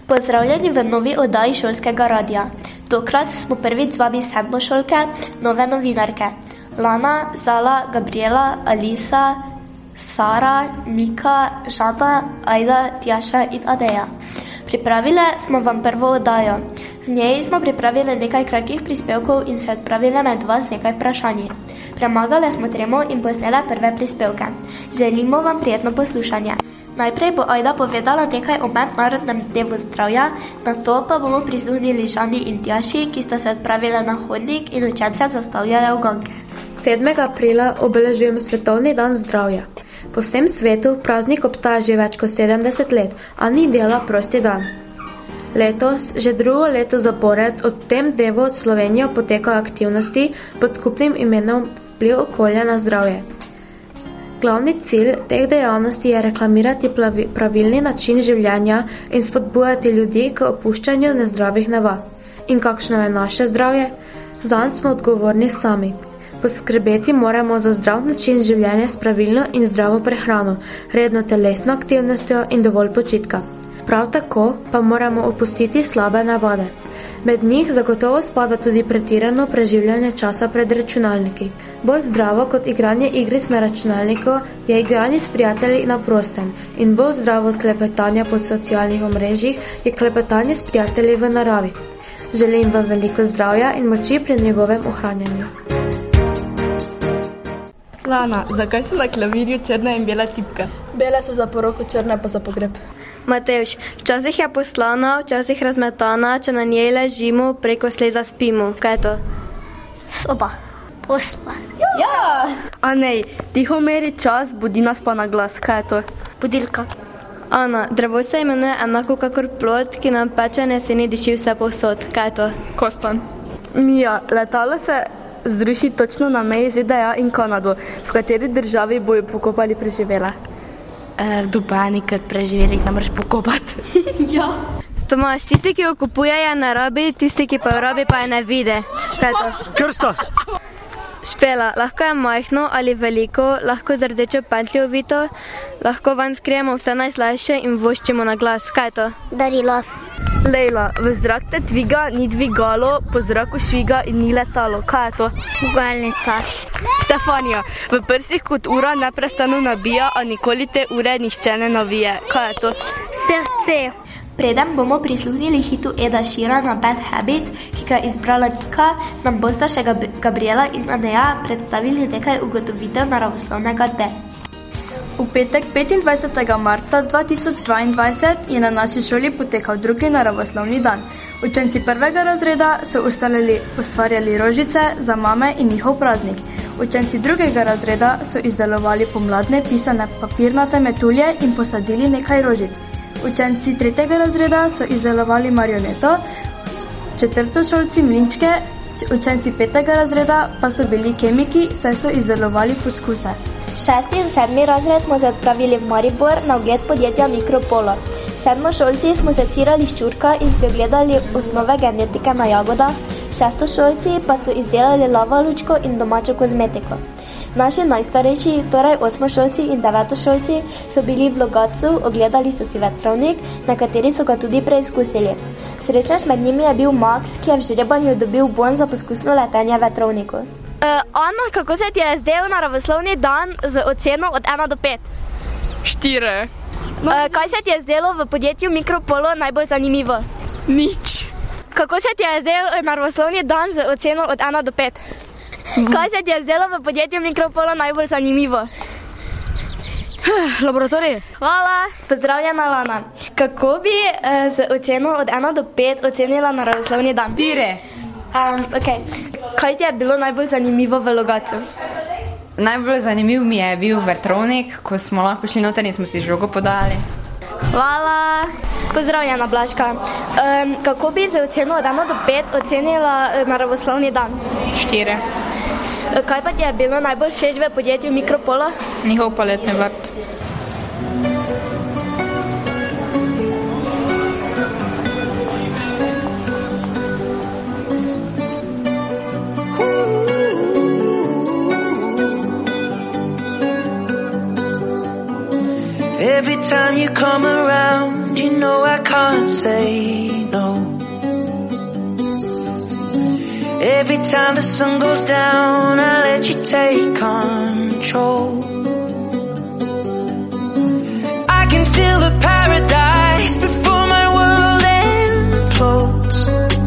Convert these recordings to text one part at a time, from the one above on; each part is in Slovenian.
Pozdravljeni v novi oddaji šolskega radia. Tokrat smo prvič z vami sedmošolke, nove novinarke. Lana, Zala, Gabriela, Alisa, Sara, Nika, Žana, Ajda, Tjaša in Adeja. Pripravile smo vam prvo oddajo. V njej smo pripravili nekaj kratkih prispevkov in se odpravile med vas nekaj vprašanji. Premagale smo tremo in posnele prve prispevke. Želimo vam prijetno poslušanje. Najprej bo Ajda povedala nekaj o mednarodnem dnevu zdravja, nato pa bomo prisluhnili Žani in Tjaši, ki sta se odpravile na hodnik in učencem zastavljale uganke. 7. aprila obeležujemo Svetovni dan zdravja. Po vsem svetu praznik obstaja že več kot 70 let, a ni dela prosti dan. Letos, že drugo leto zapored, od tem dnevu Slovenijo potekajo aktivnosti pod skupnim imenom Vpliv okolja na zdravje. Glavni cilj teh dejavnosti je reklamirati pravilni način življenja in spodbujati ljudi k opuščanju nezdravih navad. In kakšno je naše zdravje? Zanj smo odgovorni sami. Poskrbeti moramo za zdrav način življenja s pravilno in zdravo prehrano, redno telesno aktivnostjo in dovolj počitka. Prav tako pa moramo opustiti slabe navade. Med njih zagotovo spada tudi pretirano preživljanje časa pred računalniki. Bolj zdravo kot igranje igric na računalniku je igranje s prijatelji na prostem in bolj zdravo od klepetanja po socialnih omrežjih je klepetanje s prijatelji v naravi. Želim vam veliko zdravja in moči pri njegovem ohranjanju. Lana, zakaj so na klavirju črna in bela tipka? Bele so za poroko, črne pa za pogreb. Matevž, včasih je poslana, včasih razmetana, če na njej ležimo, preko sleza spimo. Kaj je to? Soba. Posla. Ja! A nej, tiho meri čas, budi nas pa na glas. Kaj je to? Budilka. Ana, drevo se imenuje enako kakor plot, ki nam peče jeseni diši vse povsod. Kaj je to? Kostan. Mija, letalo se zruši točno na meji ZDA in Kanado. V kateri državi bojo pokopali preživele? V Dubani, kad preživeli, ne moreš pokopati. Ja. Tomaš, tisti, ki jo kupuje, je ne rabi, tisti, ki pa jo rabi, pa je ne vide. Kaj je to? Krsta! Špela, lahko je majhno ali veliko, lahko z rdečo pentljo ovito, lahko van skrijemo vse najslajše in voščimo na glas. Kaj je to? Darilo. Lejla, v zrak te dviga, ni dvigalo, po zraku šviga in ni letalo. Kaj je to? Gugalnica. Stefanija, v prsih kot ura neprestano nabija, a nikoli te ure nihče ne navije. Kaj je to? Srce. Preden bomo prisluhnili hitu Eda Sheerana Bad Habits, ki ga je izbrala Nika, nam bosta še Gabriela in Adeja predstavili nekaj ugotovitev naravoslovnega dne. V petek 25. marca 2022 je na naši šoli potekal drugi naravoslovni dan. Učenci prvega razreda so ustvarjali rožice za mame in njihov praznik. Učenci drugega razreda so izdelovali pomladne pisane papirnate metulje in posadili nekaj rožic. Učenci tretjega razreda so izdelovali marioneto, četrtošolci mlinčke, učenci petega razreda pa so bili kemiki, saj so izdelovali poskuse. 6. in 7. razred smo se odpravili v Maribor na ogled podjetja Mikropolo. Sedmošolci smo secirali ščurka in si ogledali osnove genetike na jagodah, šestošolci pa so izdelali lavalučko in domačo kozmetiko. Naši najstarejši, torej osmošolci in devetošolci, so bili v Logatcu, ogledali so si vetrovnik, na kateri so ga tudi preizkusili. Srečnež med njimi je bil Max, ki je v žrebanju dobil bon za poskusno letenje vetrovniku. Ana, kako se ti je zdel naravoslovni dan z oceno od 1 do 5? 4. Kaj se ti je zdelo v podjetju Mikropolo najbolj zanimivo? Nič. Kako se ti je zdel naravoslovni dan z oceno od 1 do 5? Kaj se ti je zdelo v podjetju Mikropolo najbolj zanimivo? Laboratorij. Hvala. Pozdravljena, Lana. Kako bi z oceno od 1 do 5 ocenila naravoslovni dan? 4. Okay. Kaj ti je bilo najbolj zanimivo v Logatcu? Najbolj zanimiv mi je bil vetrovnik, ko smo lahko šli noter in smo si žogo podali. Hvala. Pozdravljena, Blažka. Kako bi z oceno od 1 do 5 ocenila naravoslovni dan? 4. Kaj pa ti je bilo najbolj všeč v podjetju Mikropolo? Njihov paletni vrt. Every time you come around, you know I can't would say no. Every time the sun goes down, I let you take control. I can feel the paradise before my world implodes.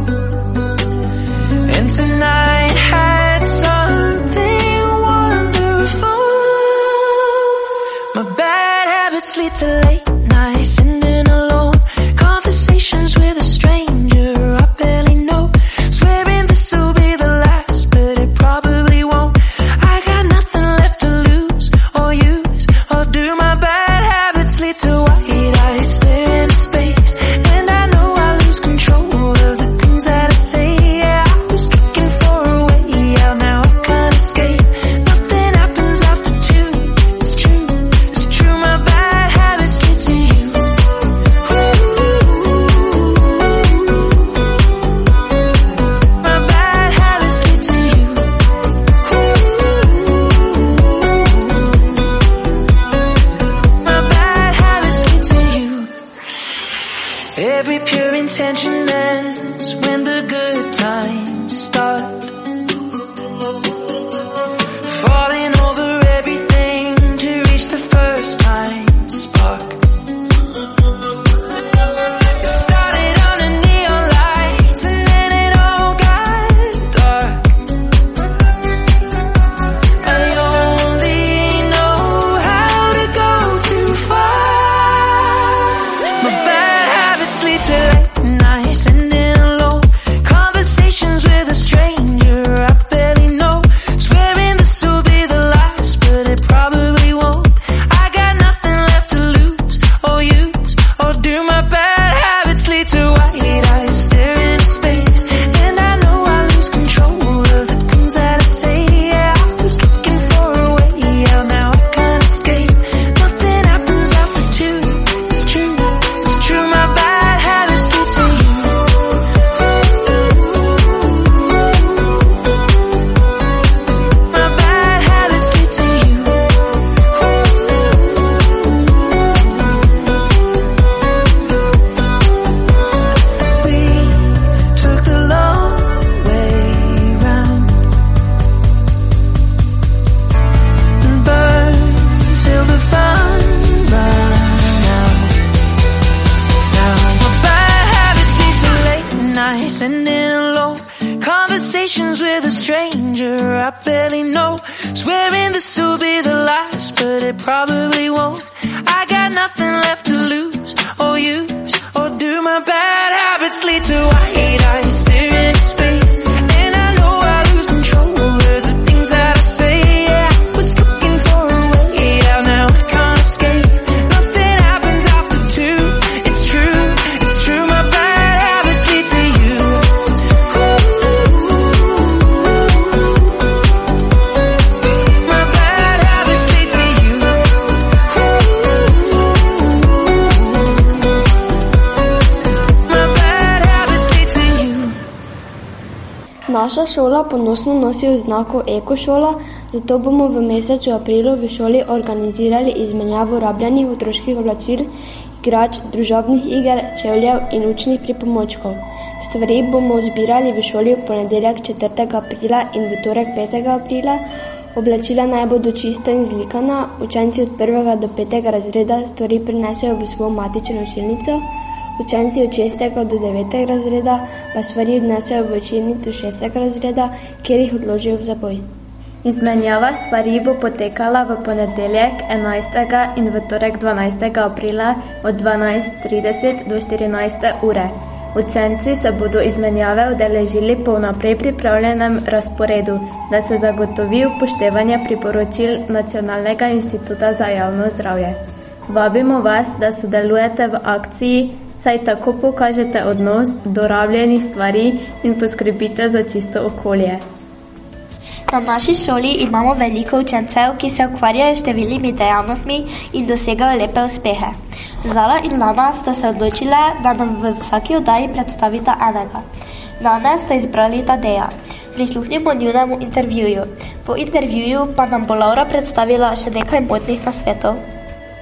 And tonight had something wonderful. My bad habits lead to late nights, sitting alone, conversations with a stranger I barely know, swearing this will be the last, but it probably won't. I got nothing left to lose or use or do. My bad habits lead to white eyes stare into space, and I know I lose control of the things that I say. Yeah, I was looking for a way out, now I can't escape. Nothing happens after 2. It's true, it's true. My bad habits lead to you. My bad habits lead to you. My bad habits lead to you. Every pure intention ends when the good times start. Falling over everything to reach the first time spark. It started under neon lights and then it all got dark. I only know how to go too far. My bad habits lead to late nights, sitting alone, conversations with a stranger I barely know, swearing this will be the last, but it probably won't. I got nothing left to lose or use or do. My bad habits lead to white eyes stare into space, and I know I lose control of the things that I say. Yeah, I was looking for a way out, now I can't escape. Nothing happens after 2. It's true, it's true. My bad habits lead to you. My bad habits lead to you. We took the long way round and burned till the fun ran out. Now my bad habits lead to late nights, sitting alone, conversations with a stranger I barely know, swearing this will be the last, but it probably won't. I got nothing left to lose or use or do. My bad habits lead to white eyes stare into space, and I know I lose control of the things that I say. Yeah, I was looking for a way out, now I can't escape. Nothing happens after 2. It's true, it's true. My bad habits lead to you. My bad habits lead to you. My bad habits lead to you. Naša šola ponosno nosi oznako ekošola, zato bomo v mesecu aprilu v šoli organizirali izmenjavo rabljenih otroških oblačil, igrač, družabnih iger, čevljev in učnih pripomočkov. Stvari bomo zbirali v šoli v ponedeljek 4. aprila in v torek 5. aprila. Oblačila naj bodo čista in zlikana, učenci od 1. do 5. razreda stvari prinesejo v svojo matično učilnico, učenci od 6. do 9. razreda pa stvari odnesejo v učilnico 6. razreda, kjer jih odložijo v zaboj. Izmenjava stvari bo potekala v ponedeljek 11. in v torek 12. aprila od 12:30 do 14. ure. Učenci se bodo izmenjave udeležili po vnaprej pripravljenem razporedu, da se zagotovi upoštevanje priporočil Nacionalnega inštituta za javno zdravje. Vabimo vas, da sodelujete v akciji, saj tako pokažete odnos do rabljenih stvari in poskrbite za čisto okolje. Na naši šoli imamo veliko učencev, ki se ukvarjajo s številnimi dejavnostmi in dosegajo lepe uspehe. Zala in Lana sta se odločile, da nam v vsaki oddaji predstavita enega. Danes sta izbrali Tadeja. Prisluhnimo njunemu intervjuju. Po intervjuju pa nam bo Laura predstavila še nekaj modnih nasvetov.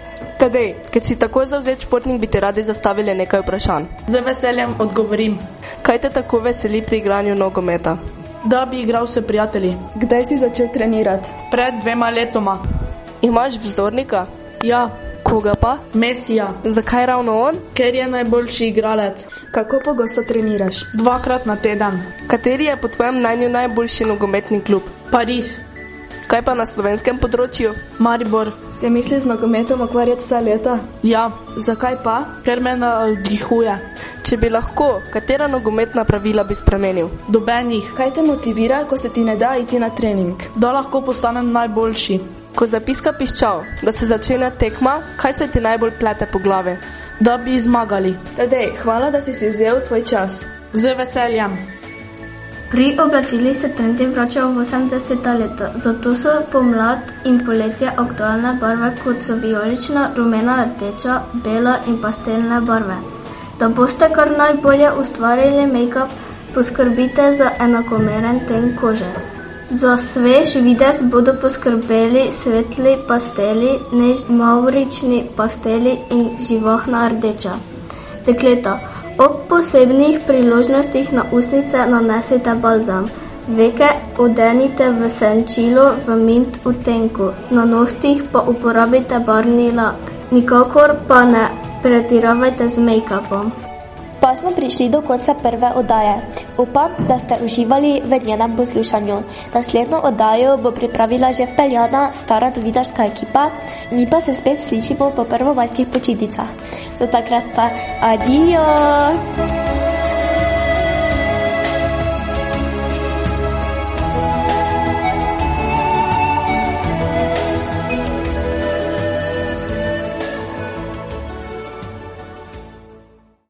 Tadej, ker si tako zavzet športnik, bi ti radi zastavili nekaj vprašanj. Z veseljem odgovorim. Kaj te tako veseli pri igranju nogometa? Da bi igral s prijatelji. Kdaj si začel trenirati? Pred 2 letoma. Imaš vzornika? Ja. Koga pa? Mesija. Zakaj ravno on? Ker je najboljši igralec. Kako pogosto treniraš? 2-krat na teden. Kateri je po tvojem mnenju najboljši nogometni klub? Pariz. Kaj pa na slovenskem področju? Maribor. Se misli z nogometom ukvarjati ta leta? Ja. Zakaj pa? Ker me navdihuje. Če bi lahko, katera nogometna pravila bi spremenil? Dobenih. Kaj te motivira, ko se ti ne da iti na trening? Da lahko postanem najboljši. Ko zapiska piščal, da se začne tekma, kaj se ti najbolj plete po glavi? Da bi zmagali. Tadej, hvala, da si vzel tvoj čas. Z veseljem. Pri oblačilih se trendi vračajo v 80. leta, zato so pomlad in poletje aktualne barve, kot so vijolična, rumena, rdeča, bela in pastelne barve. Da boste kar najbolje ustvarili make-up, poskrbite za enakomeren ten kože. Za svež videz bodo poskrbeli svetli pasteli, maurični pasteli in živahna rdeča. Dekleta, ob posebnih priložnostih na ustnice nanesite balzam. Veke odenite v senčilo v mint odtenku, na nohtih pa uporabite barvni lak. Nikakor pa ne pretiravajte z make-upom. Pa smo prišli do konca prve oddaje. Upam, da ste uživali v njenem poslušanju. Naslednjo oddajo bo pripravila že vpeljana stara novinarska ekipa, mi pa se spet slišimo po prvomajskih počitnicah. Za takrat pa adijo!